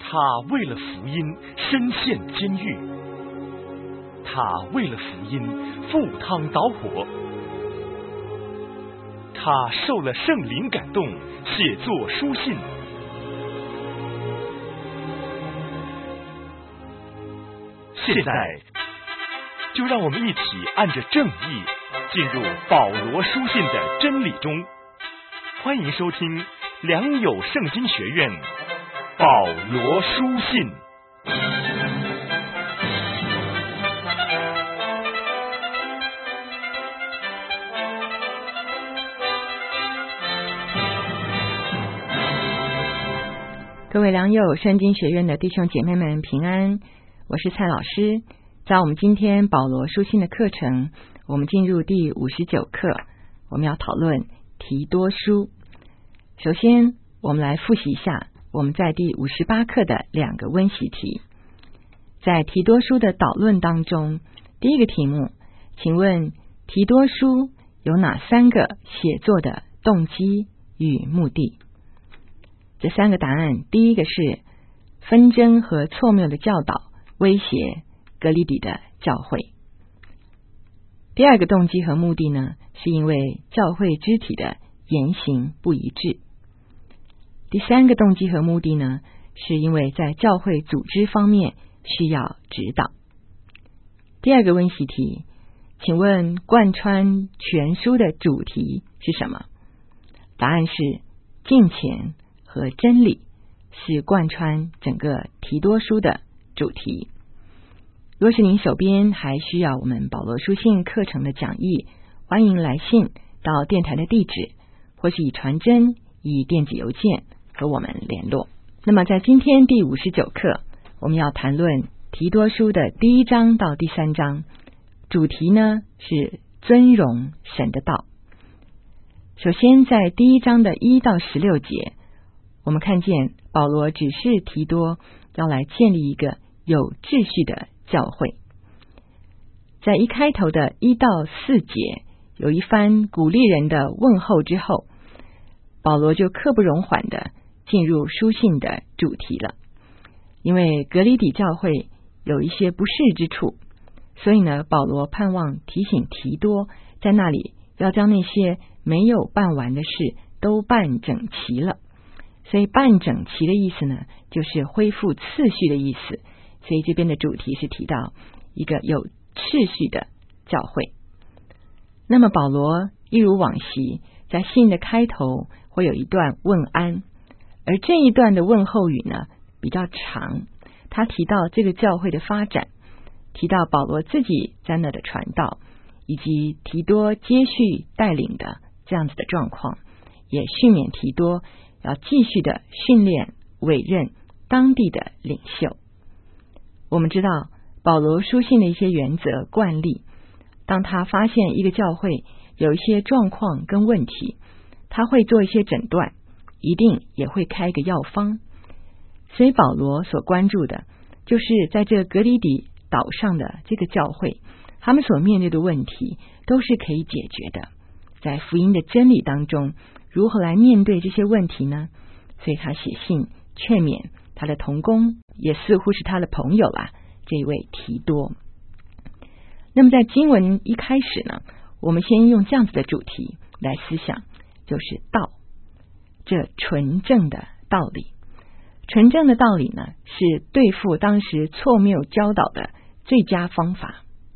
他为了福音身陷监狱，他为了福音赴汤蹈火，他受了圣灵感动，写作书信。现在就让我们一起按着正义进入保罗书信的真理中。欢迎收听良友圣经学院保罗书信。 各位良友圣经学院的弟兄姐妹们平安，我是蔡老师。在我们今天保罗书信的课程，我们进入第59课，我们要讨论提多书。首先我们来复习一下我们在第58课的2个温习题。在提多书的导论当中，第一个题目，请问提多书有哪3个写作的动机与目的？这3个答案，第一个是纷争和错谬的教导威胁格里底的教会。第二个动机和目的呢，是因为教会肢体的言行不一致。第3个动机和目的呢，是因为在教会组织方面需要指导。第二个温习题，请问贯穿全书的主题是什么？答案是敬虔和真理，是贯穿整个提多书的主题。若是您手边还需要我们保罗书信课程的讲义，欢迎来信到电台的地址，或是以传真、以电子邮件和我们联络。那么在今天第59课，我们要谈论提多书的第1章到第3章，主题呢是尊荣神的道。首先在第1章的1到16节，我们看见保罗指示提多要来建立一个有秩序的教会。在一开头的1到4节，有一番鼓励人的问候之后，保罗就刻不容缓的进入书信的主题了。因为格里底教会有一些不适之处，所以呢，保罗盼望提醒提多，在那里要将那些没有办完的事都办整齐了。所以办整齐的意思呢，就是恢复次序的意思。所以这边的主题是提到一个有秩序的教会。那么保罗一如往昔，在信的开头会有一段问安，而这一段的问候语呢比较长，他提到这个教会的发展，提到保罗自己在那的传道，以及提多接续带领的这样子的状况，也训勉提多要继续的训练委任当地的领袖。我们知道保罗书信的一些原则惯例，当他发现一个教会有一些状况跟问题，他会做一些诊断，一定也会开一个药方。所以保罗所关注的就是在这格里底岛上的这个教会，他们所面对的问题都是可以解决的。在福音的真理当中，如何来面对这些问题呢？所以他写信劝勉他的同工，也似乎是他的朋友这一位提多。那么在经文一开始呢，我们先用这样子的主题来思想，就是道，这纯正的道理。纯正的道理呢，是对付当时错谬教导的最佳方法。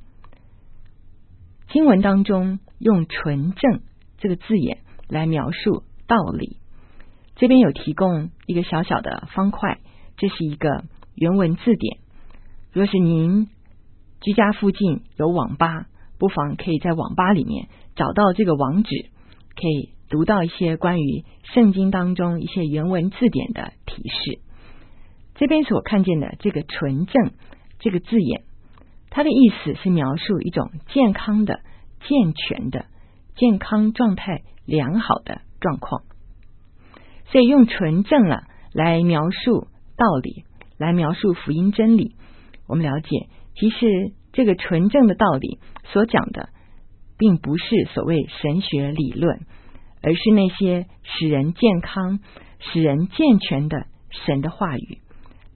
经文当中用纯正这个字眼来描述道理，这边有提供一个小小的方块，这是一个原文字典。若是您居家附近有网吧，不妨可以在网吧里面找到这个网址，可以读到一些关于圣经当中一些原文字典的提示。这边所看见的这个纯正这个字眼，它的意思是描述一种健康的、健全的、健康状态良好的状况。所以用纯正来描述道理，来描述福音真理。我们了解，其实这个纯正的道理所讲的并不是所谓神学理论，而是那些使人健康、使人健全的神的话语。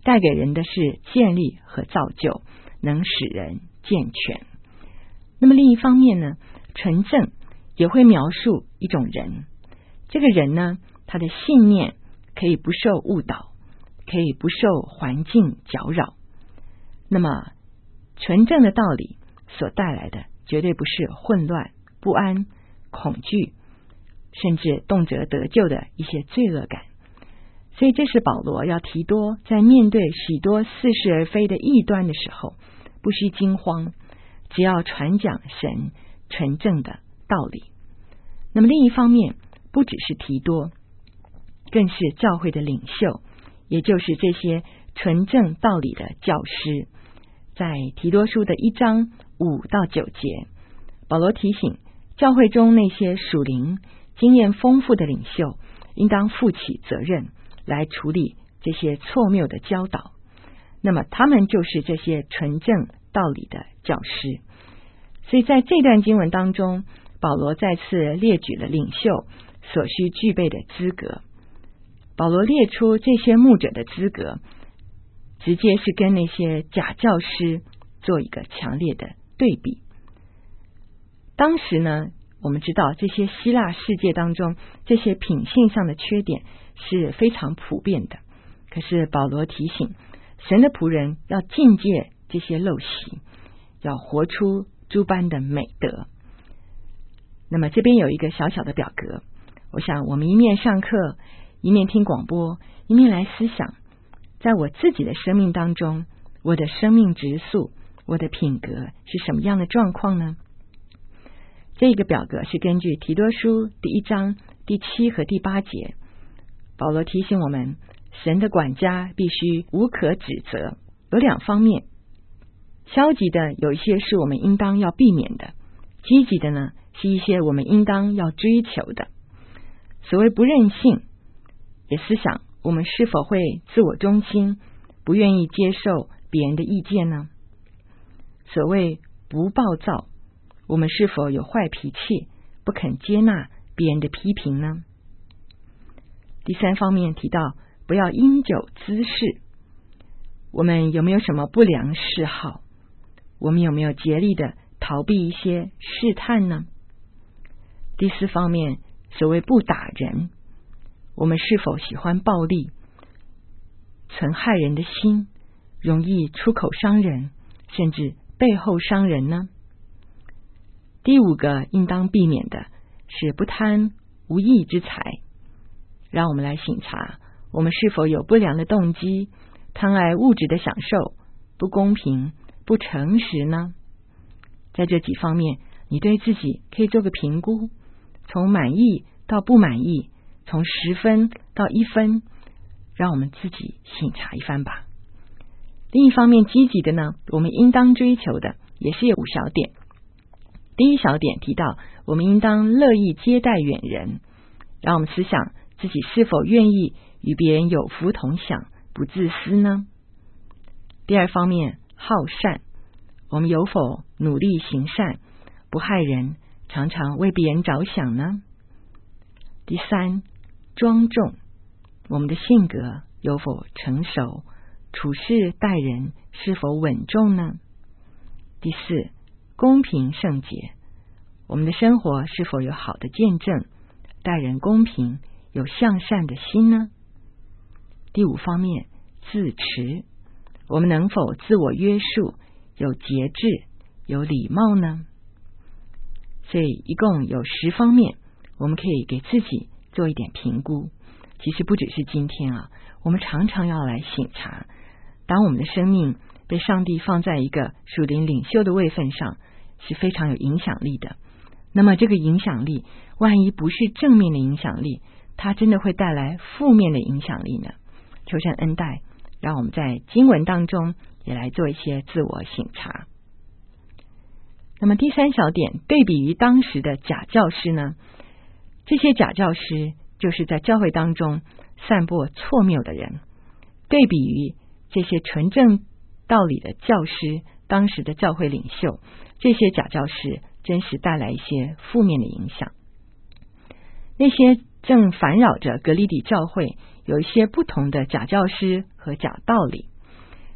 带给人的是建立和造就，能使人健全。那么另一方面呢，纯正也会描述一种人，这个人呢，他的信念可以不受误导，可以不受环境搅扰。那么纯正的道理所带来的绝对不是混乱、不安、恐惧，甚至动辄得救的一些罪恶感。所以这是保罗要提多在面对许多似是而非的异端的时候，不需惊慌，只要传讲神纯正的道理。那么另一方面，不只是提多，更是教会的领袖，也就是这些纯正道理的教师。在提多书的1章5到9节，保罗提醒教会中那些属灵经验丰富的领袖，应当负起责任来处理这些错谬的教导。那么他们就是这些纯正道理的教师。所以在这段经文当中，保罗再次列举了领袖所需具备的资格。保罗列出这些牧者的资格，直接是跟那些假教师做一个强烈的对比。当时呢，我们知道这些希腊世界当中，这些品性上的缺点是非常普遍的。可是保罗提醒，神的仆人要禁戒这些陋习，要活出诸般的美德。那么这边有一个小小的表格，我想我们一面上课，一面听广播，一面来思想，在我自己的生命当中，我的生命质素，我的品格是什么样的状况呢？这个表格是根据提多书第1章第7和第8节，保罗提醒我们，神的管家必须无可指责。有2方面，消极的有一些是我们应当要避免的，积极的呢，是一些我们应当要追求的。所谓不任性，也思想我们是否会自我中心，不愿意接受别人的意见呢？所谓不暴躁，我们是否有坏脾气，不肯接纳别人的批评呢？第3方面提到不要因酒滋事，我们有没有什么不良嗜好？我们有没有竭力的逃避一些试探呢？第4方面，所谓不打人，我们是否喜欢暴力，存害人的心，容易出口伤人，甚至背后伤人呢？第5个应当避免的是不贪无义之财。让我们来省察，我们是否有不良的动机，贪爱物质的享受，不公平、不诚实呢？在这几方面，你对自己可以做个评估，从满意到不满意，从10分到1分，让我们自己省察一番吧。另一方面，积极的呢，我们应当追求的也是有5小点。第1小点提到，我们应当乐意接待远人，让我们思想自己是否愿意与别人有福同享，不自私呢？第2方面，好善，我们有否努力行善，不害人，常常为别人着想呢？第3，庄重，我们的性格有否成熟，处事待人是否稳重呢？第4，公平圣洁，我们的生活是否有好的见证，待人公平，有向善的心呢？第5方面，自持，我们能否自我约束，有节制，有礼貌呢？所以一共有10方面，我们可以给自己做一点评估。其实不只是今天啊，我们常常要来省察，当我们的生命被上帝放在一个属灵领袖的位分上，是非常有影响力的。那么这个影响力，万一不是正面的影响力，它真的会带来负面的影响力呢？求神恩待，让我们在经文当中也来做一些自我省察。那么第3小点，对比于当时的假教师呢，这些假教师就是在教会当中散播错谬的人，对比于这些纯正道理的教师，当时的教会领袖，这些假教师真是带来一些负面的影响。那些正烦扰着革哩底教会有一些不同的假教师和假道理，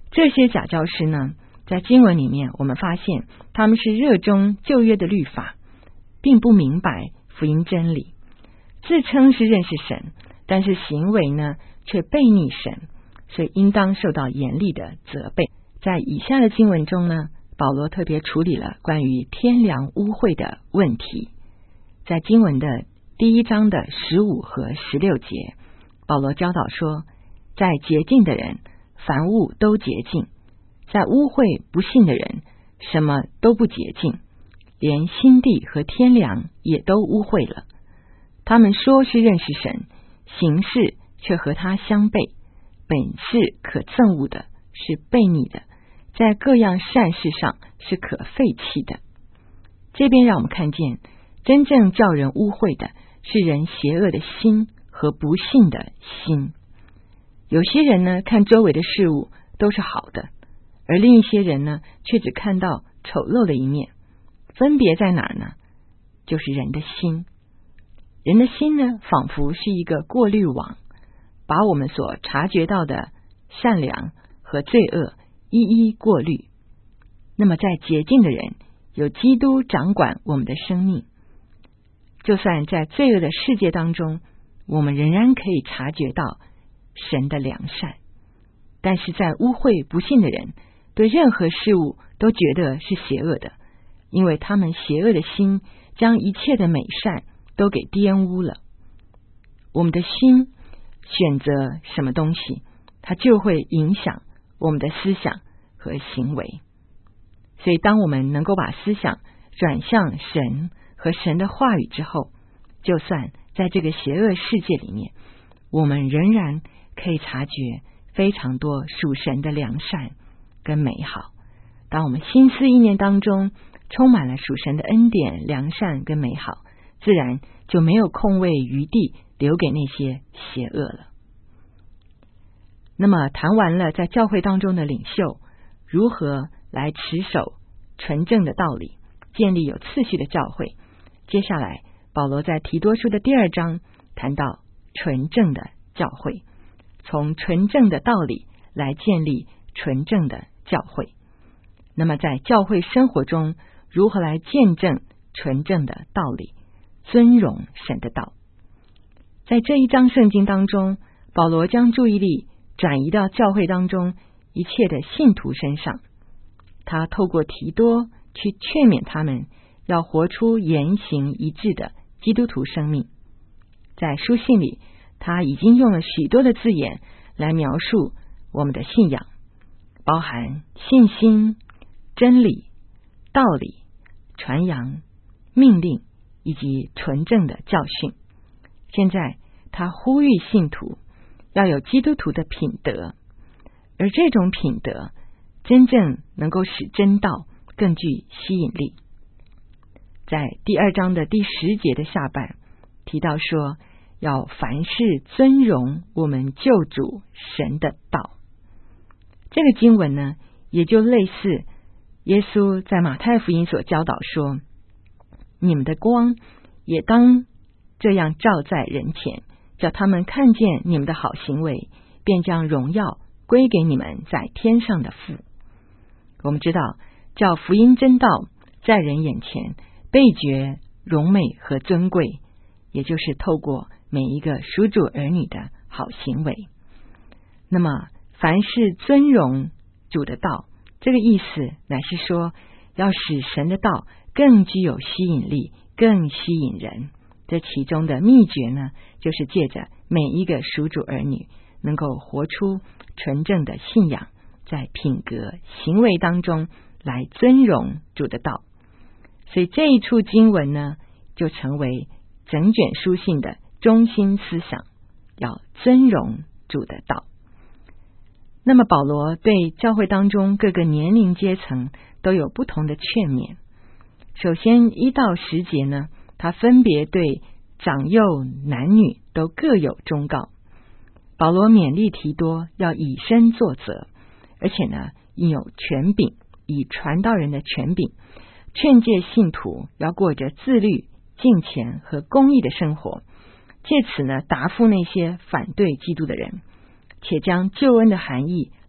这些假教师呢，在经文里面我们发现他们是热衷旧约的律法，并不明白福音真理，自称是认识神，但是行为呢却悖逆神，所以应当受到严厉的责备。在以下的经文中呢，保罗特别处理了关于天良污秽的问题。在经文的第1章的15和16节，保罗教导说，在洁净的人凡物都洁净，在污秽不信的人什么都不洁净，连心地和天良也都污秽了。他们说是认识神，行事却和他相悖，本是可憎恶的，是悖逆的，在各样善事上是可废弃的。这边让我们看见，真正叫人污秽的是人邪恶的心和不信的心。有些人呢，看周围的事物都是好的，而另一些人呢，却只看到丑陋的一面。分别在哪儿呢？就是人的心。人的心呢，仿佛是一个过滤网，把我们所察觉到的善良和罪恶一一过滤。那么在洁净的人，有基督掌管我们的生命，就算在罪恶的世界当中，我们仍然可以察觉到神的良善。但是在污秽不信的人，对任何事物都觉得是邪恶的，因为他们邪恶的心将一切的美善都给玷污了。我们的心选择什么东西，它就会影响我们的思想和行为。所以当我们能够把思想转向神和神的话语之后，就算在这个邪恶世界里面，我们仍然可以察觉非常多属神的良善跟美好。当我们心思意念当中充满了属神的恩典、良善跟美好，自然就没有空位余地留给那些邪恶了。那么谈完了在教会当中的领袖如何来持守纯正的道理，建立有次序的教会，接下来保罗在提多书的第2章谈到纯正的教会，从纯正的道理来建立纯正的教会。那么在教会生活中如何来见证纯正的道理，尊荣神的道。在这一章圣经当中，保罗将注意力转移到教会当中一切的信徒身上，他透过提多去劝勉他们要活出言行一致的基督徒生命。在书信里，他已经用了许多的字眼来描述我们的信仰，包含信心、真理、道理、传扬、命令以及纯正的教训。现在他呼吁信徒要有基督徒的品德，而这种品德真正能够使真道更具吸引力。在第2章的第10节的下半提到说，要凡事尊荣我们救主神的道。这个经文呢，也就类似耶稣在马太福音所教导说，你们的光也当这样照在人前，叫他们看见你们的好行为，便将荣耀归给你们在天上的父。我们知道，叫福音真道在人眼前倍觉荣美和尊贵，也就是透过每一个属主儿女的好行为。那么凡是尊荣主的道，这个意思乃是说，要使神的道更具有吸引力，更吸引人。这其中的秘诀呢，就是借着每一个属主儿女能够活出纯正的信仰，在品格行为当中来尊荣主的道。所以这一处经文呢，就成为整卷书信的中心思想，要尊荣主的道。那么保罗对教会当中各个年龄阶层都有不同的劝勉。首先1到10节呢，他分别对长幼男女都各有忠告。保罗勉励提多要以身作则，而且呢应有权柄，以传道人的权柄劝诫信徒要过着自律、敬虔和公义的生活，借此呢答复那些反对基督的人，且将救恩的含义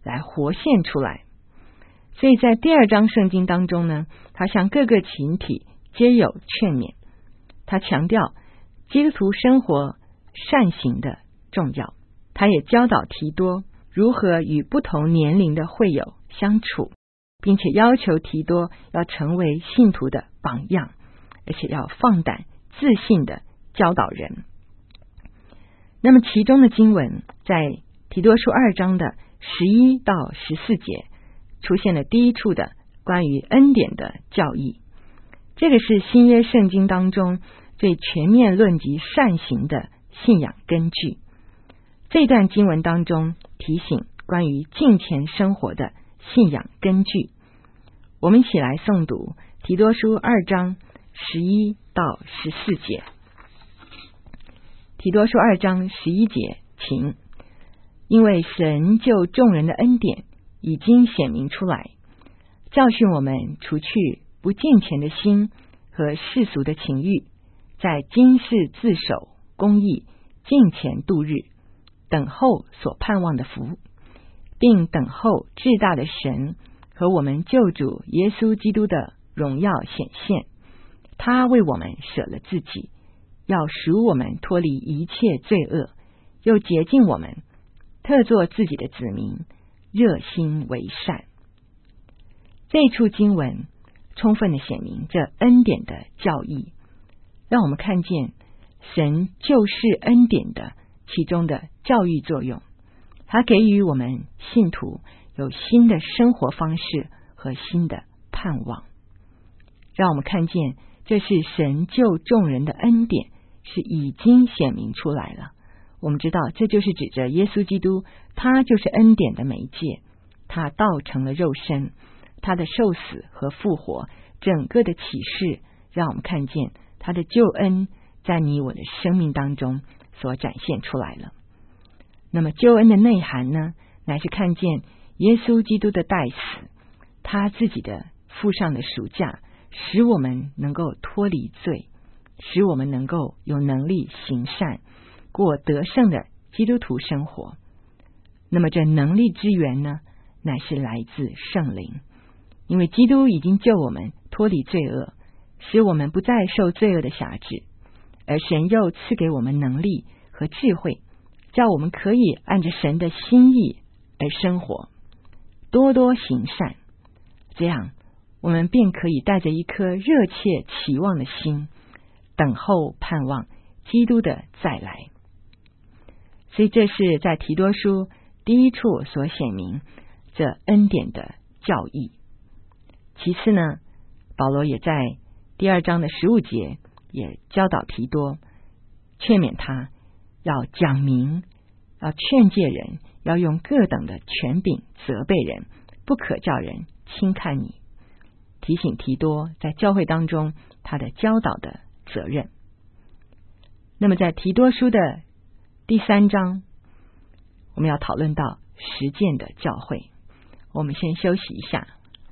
来活现出来。所以在第2章圣经当中呢，他向各个群体皆有劝勉，他强调基督徒生活善行的重要，他也教导提多如何与不同年龄的会友相处，并且要求提多要成为信徒的榜样，而且要放胆自信的教导人。那么其中的经文在提多书2章的11到14节出现了第一处的关于恩典的教义，这个是新约圣经当中最全面论及善行的信仰根据。这段经文当中提醒关于敬虔生活的信仰根据，我们一起来诵读提多书2章11到14节。提多书2章11节，请。因为神就众人的恩典已经显明出来，教训我们除去不敬虔的心和世俗的情欲，在今世自守公义，敬虔度日，等候所盼望的福，并等候至大的神和我们救主耶稣基督的荣耀显现。他为我们舍了自己，要赎我们脱离一切罪恶，又洁净我们，特作自己的子民，热心为善。这一处经文充分的显明这恩典的教义，让我们看见神就是恩典的其中的教育作用，它给予我们信徒有新的生活方式和新的盼望，让我们看见这是神救众人的恩典是已经显明出来了。我们知道这就是指着耶稣基督，他就是恩典的媒介，他道成了肉身，他的受死和复活，整个的启示让我们看见他的救恩在你我的生命当中所展现出来了。那么救恩的内涵呢，乃是看见耶稣基督的代死，他自己的付上的赎价，使我们能够脱离罪，使我们能够有能力行善，过得胜的基督徒生活。那么这能力之源呢，乃是来自圣灵，因为基督已经救我们脱离罪恶，使我们不再受罪恶的辖制，而神又赐给我们能力和智慧，叫我们可以按着神的心意而生活，多多行善，这样我们便可以带着一颗热切期望的心，等候盼望基督的再来。所以这是在提多书第一处所显明这恩典的教义。其次呢，保罗也在第2章的15节也教导提多，劝勉他要讲明，要劝诫人，要用各等的权柄责备人，不可叫人轻看你，提醒提多在教会当中他的教导的责任。那么在提多书的第3章，我们要讨论到实践的教会。我们先休息一下。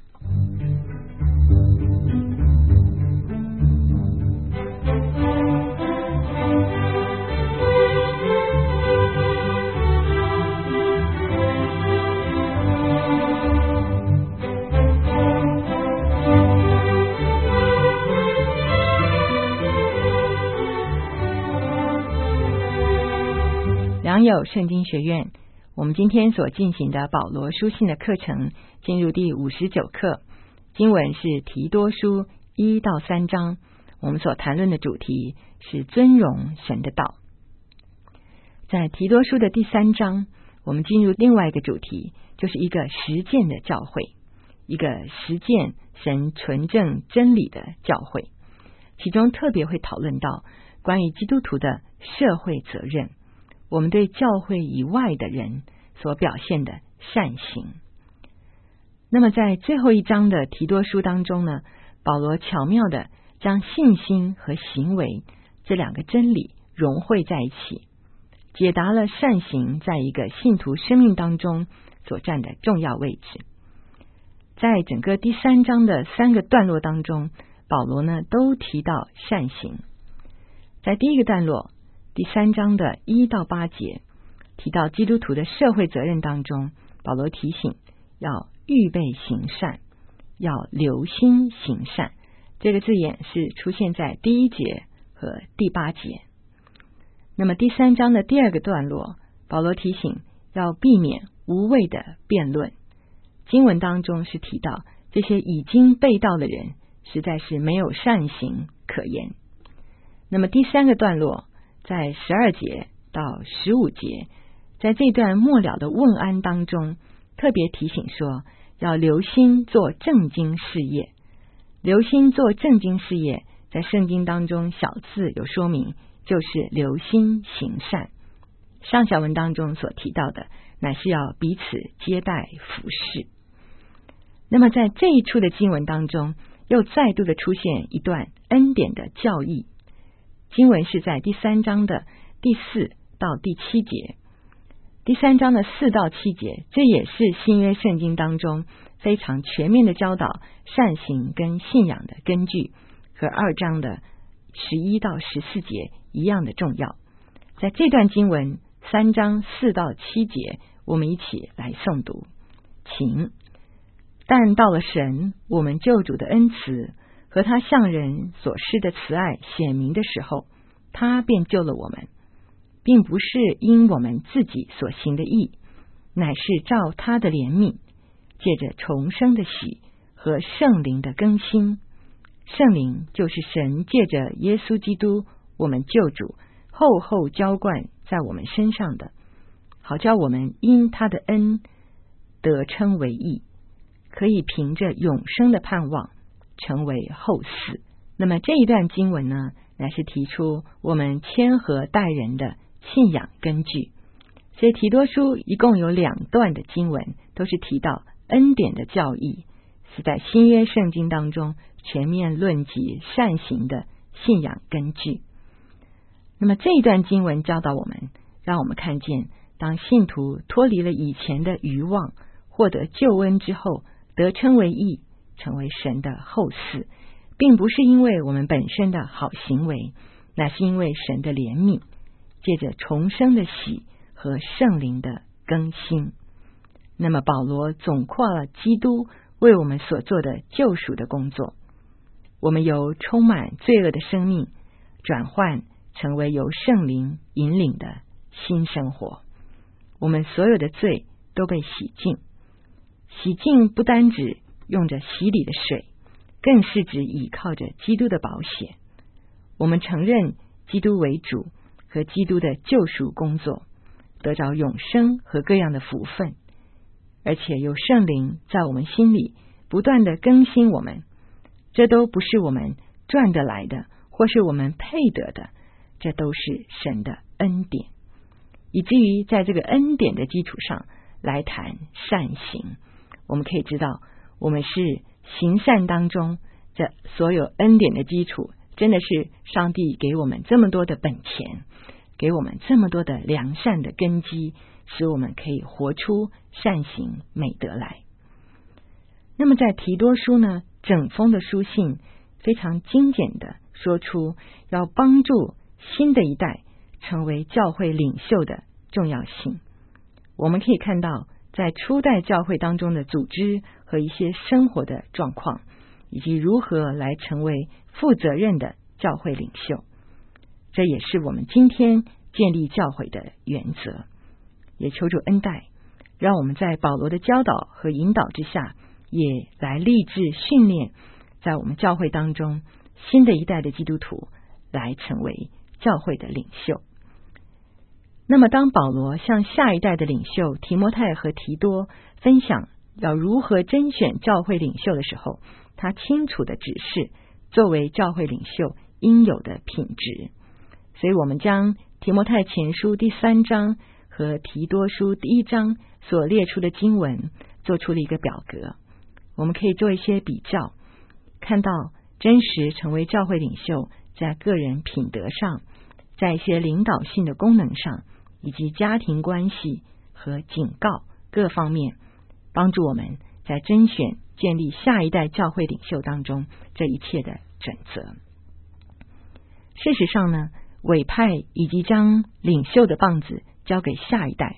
良友圣经学院，我们今天所进行的保罗书信的课程进入第59课，经文是提多书1到3章，我们所谈论的主题是尊荣神的道。在提多书的第3章，我们进入另外一个主题，就是一个实践的教会，一个实践神纯正真理的教会，其中特别会讨论到关于基督徒的社会责任，我们对教会以外的人所表现的善行。那么在最后一章的提多书当中呢，保罗巧妙的将信心和行为这两个真理融汇在一起，解答了善行在一个信徒生命当中所占的重要位置。在整个第3章的3个段落当中，保罗呢都提到善行。在第一个段落第3章的1到8节提到基督徒的社会责任当中， 保罗提醒要预备行善，要留心行善。这个字眼是出现在第1节和第8节。那么第3章的第2个段落，保罗提醒要避免无谓的辩论。经文当中是提到这些已经被盗的人实在是没有善行可言。那么第3个段落在12节到15节，在这段末了的问安当中，特别提醒说要留心做正经事业。留心做正经事业，在圣经当中小字有说明，就是留心行善。上下文当中所提到的，乃是要彼此接待服侍。那么在这一处的经文当中，又再度的出现一段恩典的教义。经文是在第3章的第4到第7节。第3章的4到7节，这也是新约圣经当中非常全面的教导善行跟信仰的根据，和2章的11到14节一样的重要。在这段经文3章4到7节，我们一起来诵读。请。但到了神我们救主的恩慈和他向人所施的慈爱显明的时候，他便救了我们，并不是因我们自己所行的义，乃是照他的怜悯，借着重生的喜和圣灵的更新。圣灵就是神借着耶稣基督我们救主厚厚浇灌在我们身上的，好叫我们因他的恩得称为义，可以凭着永生的盼望成为后嗣。那么这一段经文呢，乃是提出我们谦和待人的信仰根据。所以提多书一共有2段的经文，都是提到恩典的教义，是在新约圣经当中全面论及善行的信仰根据。那么这一段经文教导我们，让我们看见当信徒脱离了以前的愚妄，获得救恩之后，得称为义，成为神的后嗣，并不是因为我们本身的好行为，乃是因为神的怜悯，借着重生的喜和圣灵的更新。那么保罗总括了基督为我们所做的救赎的工作，我们由充满罪恶的生命转换成为由圣灵引领的新生活。我们所有的罪都被洗净，洗净不单指用着洗礼的水，更是指倚靠着基督的宝血。我们承认基督为主和基督的救赎工作，得着永生和各样的福分，而且有圣灵在我们心里不断的更新我们。这都不是我们赚得来的，或是我们配得的，这都是神的恩典。以至于在这个恩典的基础上来谈善行，我们可以知道我们是行善当中这所有恩典的基础，真的是上帝给我们这么多的本钱，给我们这么多的良善的根基，使我们可以活出善行美德来。那么在提多书呢，整封的书信非常精简的说出要帮助新的一代成为教会领袖的重要性。我们可以看到在初代教会当中的组织和一些生活的状况，以及如何来成为负责任的教会领袖，这也是我们今天建立教会的原则。也求主恩待，让我们在保罗的教导和引导之下，也来立志训练在我们教会当中新的一代的基督徒来成为教会的领袖。那么当保罗向下一代的领袖提摩太和提多分享要如何甄选教会领袖的时候，他清楚的指示作为教会领袖应有的品质。所以我们将提摩太前书第3章和提多书第1章所列出的经文做出了一个表格，我们可以做一些比较，看到真实成为教会领袖在个人品德上，在一些领导性的功能上，以及家庭关系和警告各方面，帮助我们在甄选建立下一代教会领袖当中这一切的准则。事实上呢，委派以及将领袖的棒子交给下一代，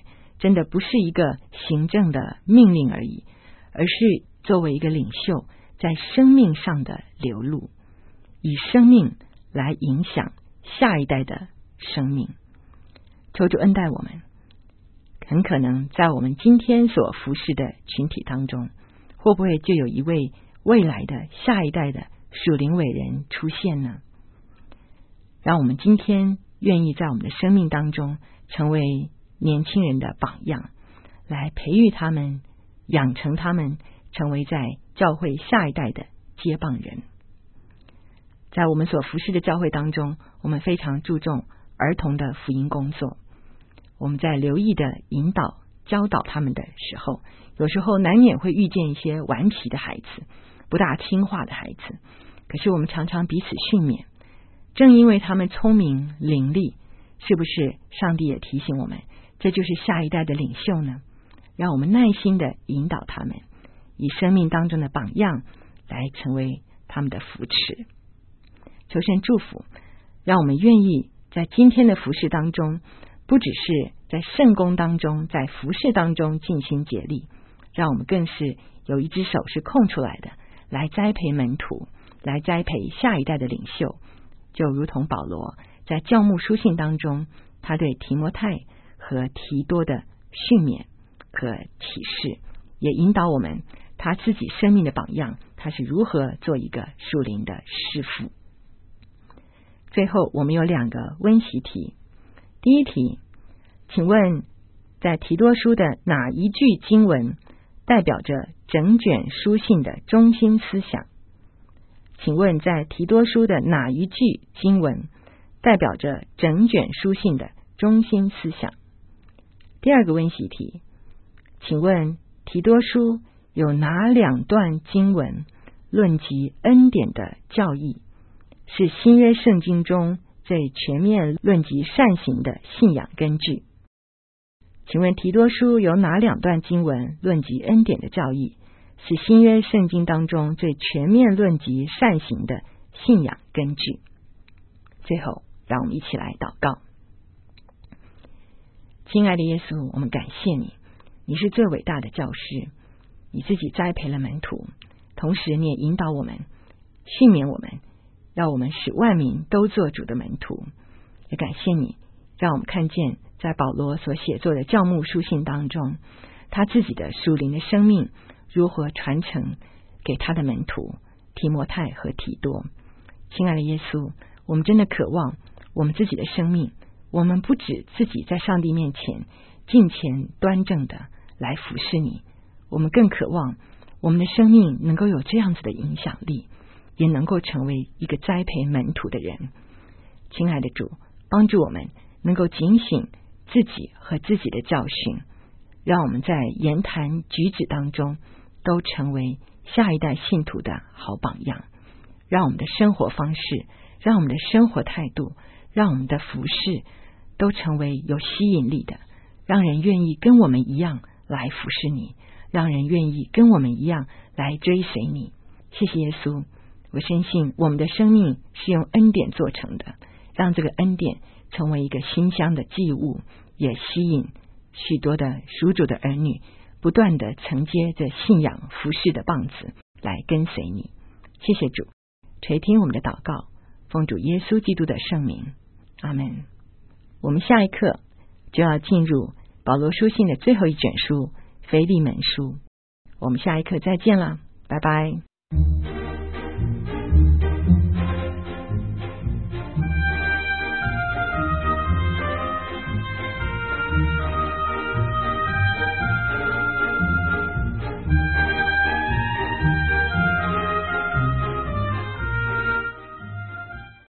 真的不是一个行政的命令而已，而是作为一个领袖在生命上的流露，以生命来影响下一代的生命。求主恩待我们，很可能在我们今天所服侍的群体当中，会不会就有一位未来的下一代的属灵伟人出现呢？让我们今天愿意在我们的生命当中成为年轻人的榜样，来培育他们，养成他们成为在教会下一代的接棒人。在我们所服侍的教会当中，我们非常注重儿童的福音工作。我们在留意的引导教导他们的时候，有时候难免会遇见一些顽皮的孩子，不大听话的孩子，可是我们常常彼此训勉。正因为他们聪明伶俐，是不是上帝也提醒我们，这就是下一代的领袖呢？让我们耐心的引导他们，以生命当中的榜样来成为他们的扶持。求神祝福，让我们愿意在今天的服事当中，不只是在圣工当中，在服事当中尽心竭力，让我们更是有一只手是空出来的，来栽培门徒，来栽培下一代的领袖。就如同保罗在教牧书信当中，他对提摩太和提多的训勉和启示，也引导我们他自己生命的榜样，他是如何做一个属灵的师父。最后我们有2个温习题。第一题，请问在提多书的哪一句经文代表着整卷书信的中心思想？请问在提多书的哪一句经文代表着整卷书信的中心思想？第2个温习题，请问提多书有哪2段经文论及恩典的教义，是新约圣经中最全面论及善行的信仰根据？请问提多书有哪2段经文论及恩典的教义，是新约圣经当中最全面论及善行的信仰根据？最后让我们一起来祷告。亲爱的耶稣，我们感谢你，你是最伟大的教师，你自己栽培了门徒，同时你也引导我们，训勉我们，让我们使万民都做主的门徒。也感谢你，让我们看见在保罗所写作的教牧书信当中，他自己的属灵的生命如何传承给他的门徒提摩太和提多。亲爱的耶稣，我们真的渴望我们自己的生命，我们不止自己在上帝面前敬虔端正的来服侍你，我们更渴望我们的生命能够有这样子的影响力，也能够成为一个栽培门徒的人。亲爱的主，帮助我们能够警醒自己和自己的教训，让我们在言谈举止当中都成为下一代信徒的好榜样，让我们的生活方式，让我们的生活态度，让我们的服事都成为有吸引力的，让人愿意跟我们一样来服侍你，让人愿意跟我们一样来追随你。谢谢耶稣，我深信我们的生命是用恩典做成的，让这个恩典成为一个馨香的祭物，也吸引许多的属主的儿女不断的承接着信仰服事的棒子来跟随你。谢谢主，垂听我们的祷告，奉主耶稣基督的圣名，阿们。我们下一课就要进入保罗书信的最后一卷书腓利门书，我们下一课再见了，拜拜。